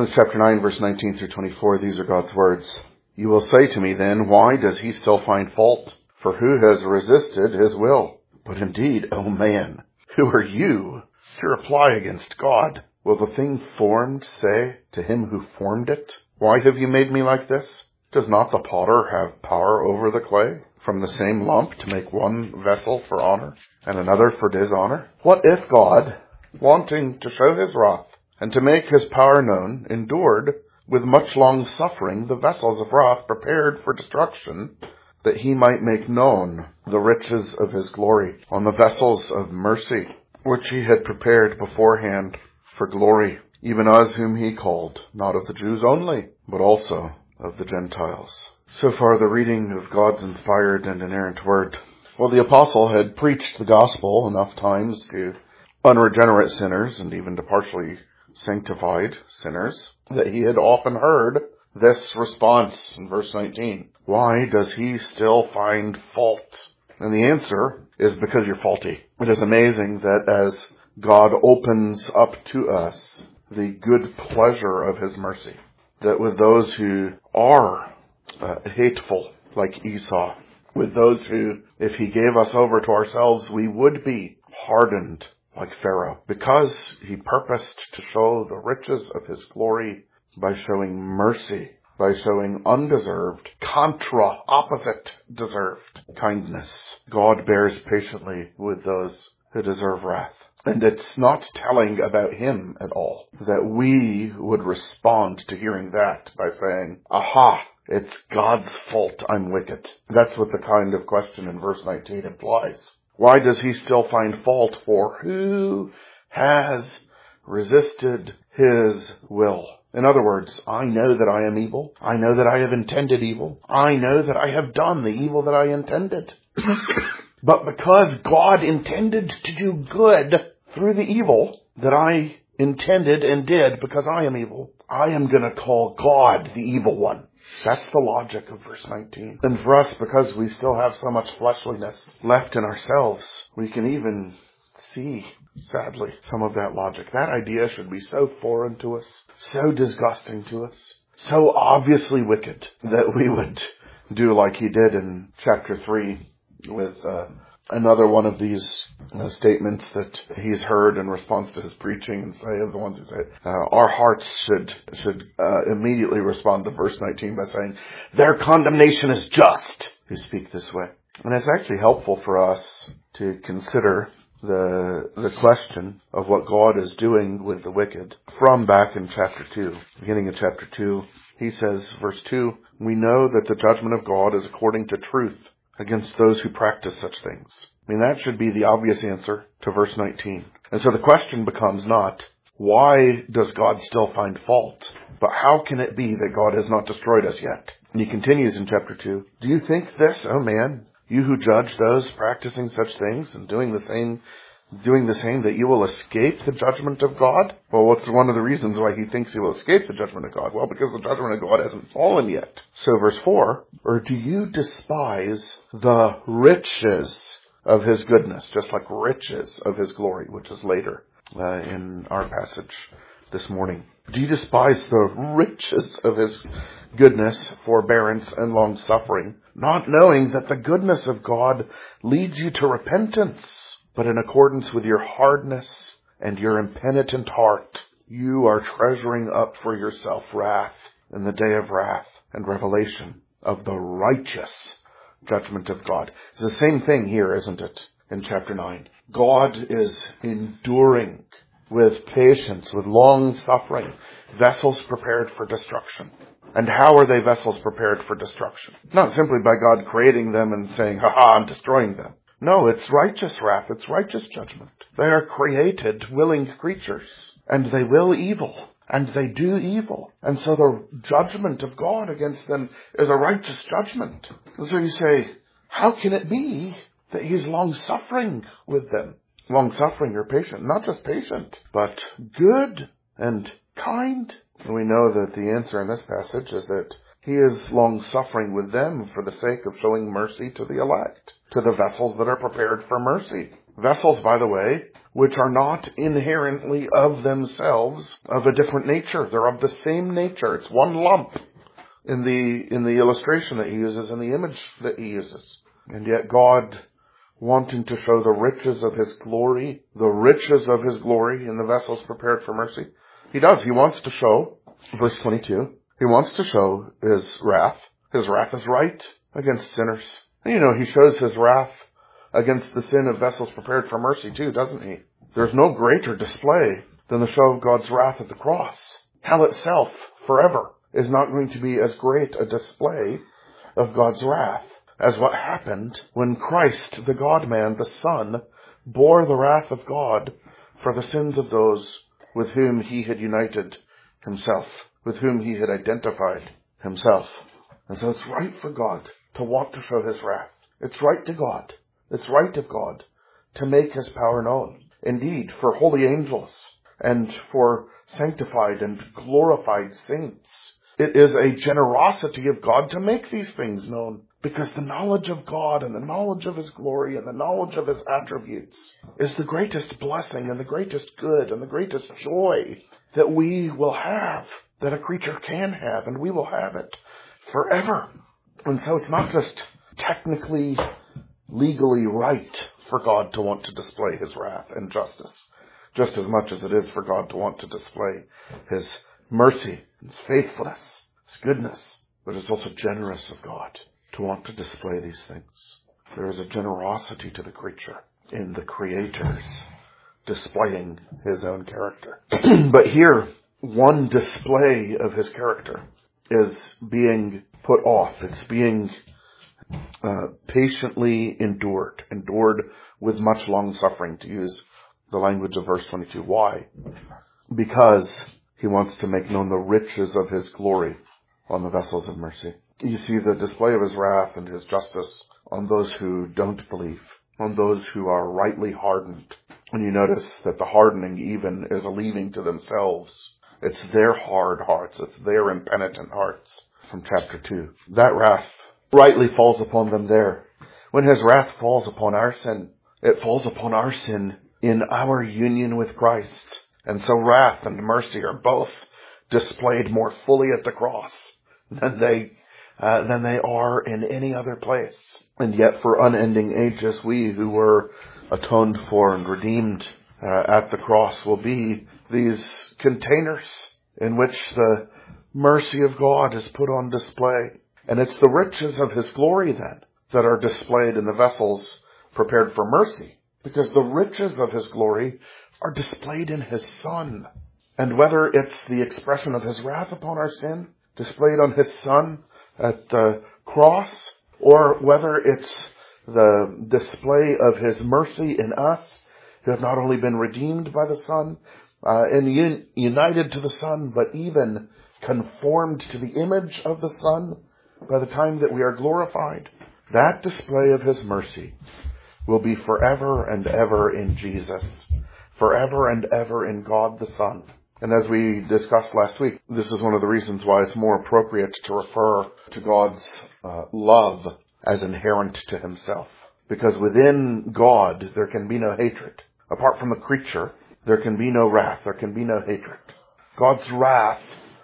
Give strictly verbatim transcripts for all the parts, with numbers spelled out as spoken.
Romans chapter nine, verse nineteen through twenty-four, these are God's words. You will say to me then, why does he still find fault? For who has resisted his will? But indeed, O man, who are you to reply against God? Will the thing formed say to him who formed it, why have you made me like this? Does not the potter have power over the clay, from the same lump to make one vessel for honor and another for dishonor? What if God, wanting to show his wrath and to make his power known, endured with much long suffering the vessels of wrath prepared for destruction, that he might make known the riches of his glory on the vessels of mercy, which he had prepared beforehand for glory, even us whom he called, not of the Jews only, but also of the Gentiles. So far the reading of God's inspired and inerrant word. Well, the apostle had preached the gospel enough times to unregenerate sinners and even to partially sanctified sinners that he had often heard this response in verse nineteen. Why does he still find fault? And the answer is because you're faulty. It is amazing that as God opens up to us the good pleasure of his mercy, that with those who are uh, hateful like Esau, with those who, if he gave us over to ourselves, we would be hardened like Pharaoh, because he purposed to show the riches of his glory by showing mercy, by showing undeserved, contra, opposite deserved kindness. God bears patiently with those who deserve wrath. And it's not telling about him at all that we would respond to hearing that by saying, aha, it's God's fault I'm wicked. That's what the kind of question in verse nineteen implies. Why does he still find fault? For who has resisted his will? In other words, I know that I am evil. I know that I have intended evil. I know that I have done the evil that I intended. But because God intended to do good through the evil that I intended and did because I am evil, I am going to call God the evil one. That's the logic of verse nineteen. And for us, because we still have so much fleshliness left in ourselves, we can even see, sadly, some of that logic. That idea should be so foreign to us, so disgusting to us, so obviously wicked, that we would do like he did in chapter three with uh, another one of these uh, statements that he's heard in response to his preaching, and say of the ones who say, uh, our hearts should should uh, immediately respond to verse nineteen by saying, their condemnation is just, who speak this way. And it's actually helpful for us to consider the the question of what God is doing with the wicked from back in chapter two. Beginning of chapter two, he says, verse two, we know that the judgment of God is according to truth against those who practice such things. I mean, that should be the obvious answer to verse nineteen. And so the question becomes not, why does God still find fault? But how can it be that God has not destroyed us yet? And he continues in chapter two, do you think this, O man, you who judge those practicing such things and doing the same, doing the same, that you will escape the judgment of God? Well, what's one of the reasons why he thinks he will escape the judgment of God? Well, because the judgment of God hasn't fallen yet. So verse four, or do you despise the riches of his goodness, just like riches of his glory, which is later uh, in our passage this morning? Do you despise the riches of his goodness, forbearance, and long-suffering, not knowing that the goodness of God leads you to repentance, but in accordance with your hardness and your impenitent heart, you are treasuring up for yourself wrath in the day of wrath and revelation of the righteous judgment of God. It's the same thing here, isn't it, in chapter nine? God is enduring with patience, with long suffering, vessels prepared for destruction. And how are they vessels prepared for destruction? Not simply by God creating them and saying, ha ha, I'm destroying them. No, it's righteous wrath, it's righteous judgment. They are created, willing creatures, and they will evil, and they do evil. And so the judgment of God against them is a righteous judgment. And so you say, how can it be that he's long-suffering with them? Long-suffering or patient, not just patient, but good and kind. And we know that the answer in this passage is that he is long-suffering with them for the sake of showing mercy to the elect, to the vessels that are prepared for mercy. Vessels, by the way, which are not inherently of themselves of a different nature. They're of the same nature. It's one lump in the in the illustration that he uses, in the image that he uses. And yet God, wanting to show the riches of his glory, the riches of his glory in the vessels prepared for mercy, he does. He wants to show, verse twenty-two, he wants to show his wrath. His wrath is right against sinners. And you know, he shows his wrath against the sin of vessels prepared for mercy too, doesn't he? There's no greater display than the show of God's wrath at the cross. Hell itself, forever, is not going to be as great a display of God's wrath as what happened when Christ, the God-man, the Son, bore the wrath of God for the sins of those with whom he had united himself, with whom he had identified himself. And so it's right for God to want to show his wrath. It's right to God. It's right of God to make his power known. Indeed, for holy angels and for sanctified and glorified saints, it is a generosity of God to make these things known, because the knowledge of God and the knowledge of his glory and the knowledge of his attributes is the greatest blessing and the greatest good and the greatest joy that we will have, that a creature can have, and we will have it forever. And so it's not just technically, legally right for God to want to display his wrath and justice, just as much as it is for God to want to display his mercy, his faithfulness, his goodness. But it's also generous of God to want to display these things. There is a generosity to the creature in the Creator's displaying his own character. But here, one display of his character is being put off. It's being uh, patiently endured, endured with much long suffering, to use the language of verse twenty-two. Why? Because he wants to make known the riches of his glory on the vessels of mercy. You see the display of his wrath and his justice on those who don't believe, on those who are rightly hardened. And you notice that the hardening even is a leaving to themselves. It's their hard hearts. It's their impenitent hearts from chapter two. That wrath rightly falls upon them there. When his wrath falls upon our sin, it falls upon our sin in our union with Christ. And so wrath and mercy are both displayed more fully at the cross than they uh, than they are in any other place. And yet for unending ages, we who were atoned for and redeemed uh, at the cross will be these containers in which the mercy of God is put on display. And it's the riches of his glory then that are displayed in the vessels prepared for mercy, because the riches of his glory are displayed in his Son. And whether it's the expression of his wrath upon our sin, displayed on his Son at the cross, or whether it's the display of his mercy in us, who have not only been redeemed by the Son, uh, and un- united to the Son, but even conformed to the image of the Son by the time that we are glorified, that display of his mercy will be forever and ever in Jesus, forever and ever in God the Son. And as we discussed last week, this is one of the reasons why it's more appropriate to refer to God's uh, love as inherent to himself. Because within God, there can be no hatred. Apart from the creature, there can be no wrath, there can be no hatred. God's wrath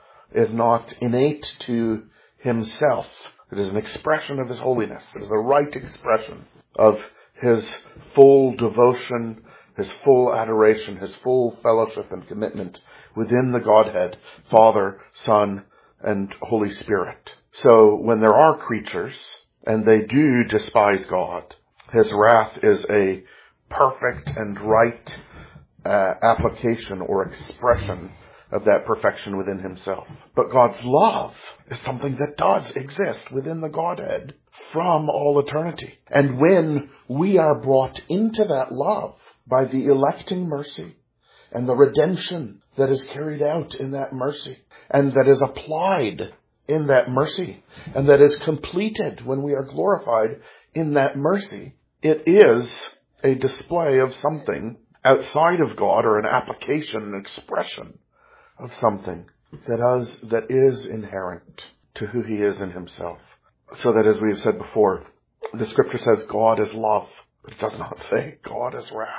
is not innate to himself. It is an expression of his holiness. It is a right expression of his full devotion, his full adoration, his full fellowship and commitment within the Godhead, Father, Son, and Holy Spirit. So when there are creatures, and they do despise God, his wrath is a perfect and right uh, application or expression of that perfection within himself. But God's love is something that does exist within the Godhead from all eternity. And when we are brought into that love by the electing mercy and the redemption that is carried out in that mercy and that is applied in that mercy and that is completed when we are glorified in that mercy, it is a display of something outside of God, or an application, an expression of something that is, that is inherent to who he is in himself. So that, as we have said before, the scripture says God is love, but it does not say God is wrath.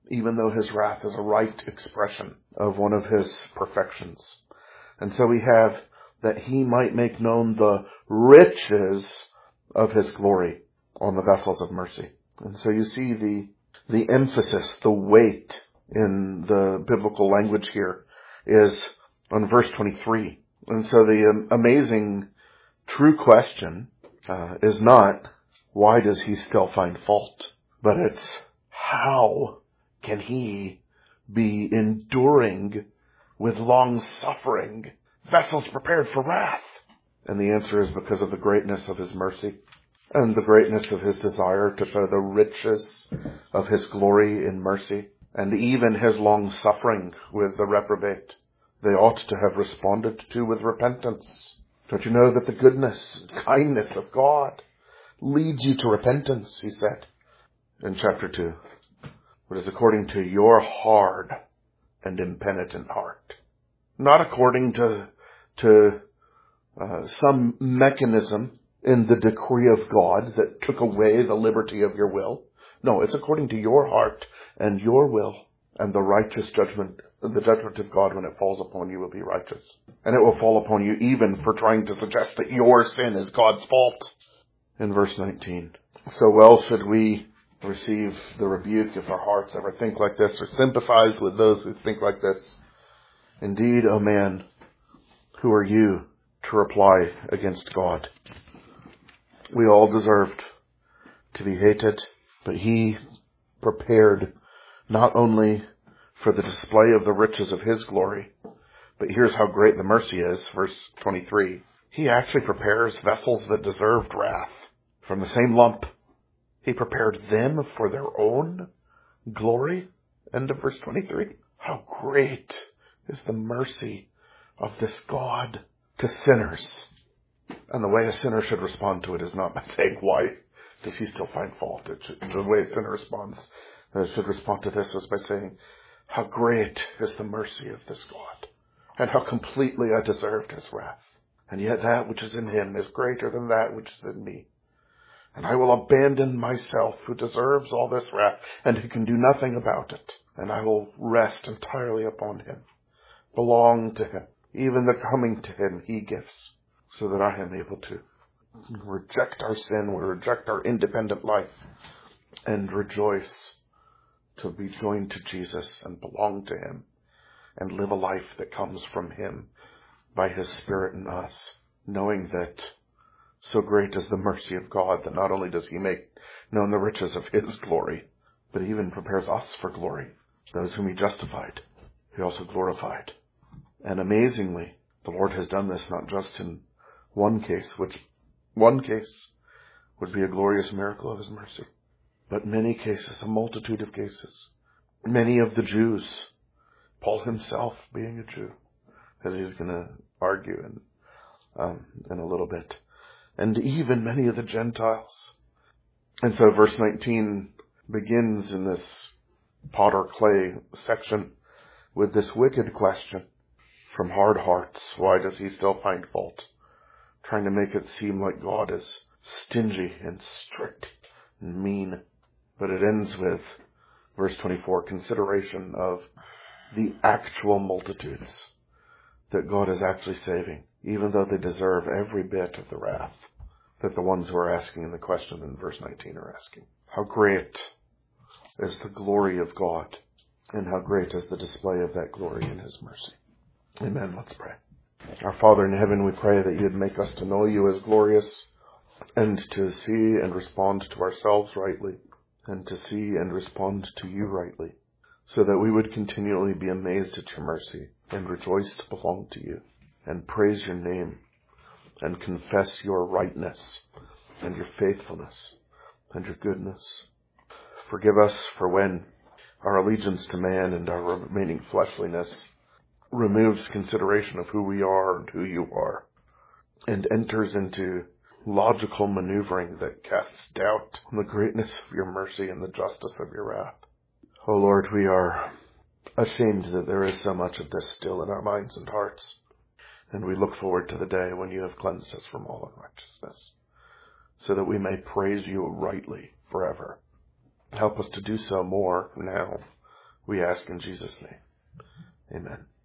even though his wrath is a right expression of one of his perfections. And so we have that he might make known the riches of his glory on the vessels of mercy. And so you see the the emphasis, the weight in the biblical language here is on verse twenty-three. And so the um, amazing true question uh, is not, why does he still find fault? But it's, how can he be enduring with long suffering vessels prepared for wrath? And the answer is because of the greatness of his mercy and the greatness of his desire to show the riches of his glory in mercy, and even his long suffering with the reprobate. They ought to have responded to with repentance. Don't you know that the goodness and kindness of God leads you to repentance, he said in chapter two. It is according to your hard and impenitent heart. Not according to, to uh, some mechanism in the decree of God that took away the liberty of your will. No, it's according to your heart and your will, and the righteous judgment, the judgment of God when it falls upon you will be righteous. And it will fall upon you even for trying to suggest that your sin is God's fault. In verse nineteen. So well should we receive the rebuke if our hearts ever think like this, or sympathize with those who think like this. Indeed, O man, who are you to reply against God? We all deserved to be hated, but he prepared not only for the display of the riches of his glory, but here's how great the mercy is, verse twenty-three. He actually prepares vessels that deserved wrath from the same lump. He prepared them for their own glory. End of verse twenty-three. How great is the mercy of this God to sinners. And the way a sinner should respond to it is not by saying, why does he still find fault? It should, the way a sinner responds, uh, should respond to this is by saying, how great is the mercy of this God, and how completely I deserved his wrath. And yet that which is in him is greater than that which is in me. And I will abandon myself, who deserves all this wrath, and who can do nothing about it. And I will rest entirely upon him, belong to him. Even the coming to him he gives, so that I am able to reject our sin, we reject our independent life, and rejoice to be joined to Jesus and belong to him, and live a life that comes from him by his Spirit in us, knowing that so great is the mercy of God that not only does he make known the riches of his glory, but he even prepares us for glory. Those whom he justified, he also glorified. And amazingly, the Lord has done this not just in one case, which one case would be a glorious miracle of his mercy, but many cases, a multitude of cases. Many of the Jews, Paul himself being a Jew, as he's going to argue in, um, in a little bit, and even many of the Gentiles. And so verse nineteen begins in this potter clay section with this wicked question from hard hearts. Why does he still find fault? Trying to make it seem like God is stingy and strict and mean. But it ends with verse twenty-four, consideration of the actual multitudes that God is actually saving, even though they deserve every bit of the wrath that the ones who are asking in the question in verse nineteen are asking. How great is the glory of God, and how great is the display of that glory in his mercy. Amen. Let's pray. Our Father in heaven, we pray that you'd make us to know you as glorious, and to see and respond to ourselves rightly, and to see and respond to you rightly, so that we would continually be amazed at your mercy and rejoice to belong to you and praise your name and confess your rightness and your faithfulness and your goodness. Forgive us for when our allegiance to man and our remaining fleshliness removes consideration of who we are and who you are, and enters into logical maneuvering that casts doubt on the greatness of your mercy and the justice of your wrath. Oh Lord, we are ashamed that there is so much of this still in our minds and hearts, and we look forward to the day when you have cleansed us from all unrighteousness, so that we may praise you rightly forever. Help us to do so more now We ask in Jesus' name. Amen.